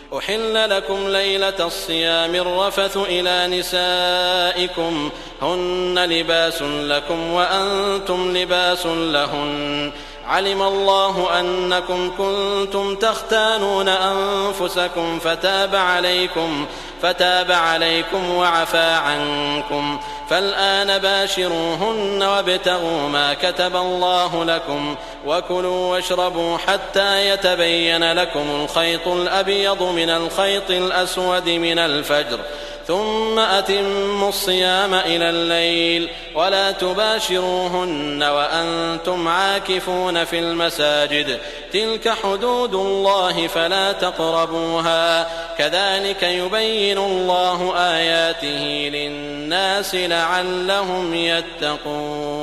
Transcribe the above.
أحل لكم ليلة الصيام الرفث إلى نسائكم هن لباس لكم وأنتم لباس لهن علم الله أنكم كنتم تختانون أنفسكم فتاب عليكم وعفى عنكم فالآن باشروهن وابتغوا ما كتب الله لكم وكلوا واشربوا حتى يتبين لكم الخيط الأبيض من الخيط الأسود من الفجر ثم أتموا الصيام إلى الليل ولا تباشروهن وأنتم عاكفون في المساجد تلك حدود الله فلا تقربوها كذلك يبين الله آياته للناس لعلهم يتقون.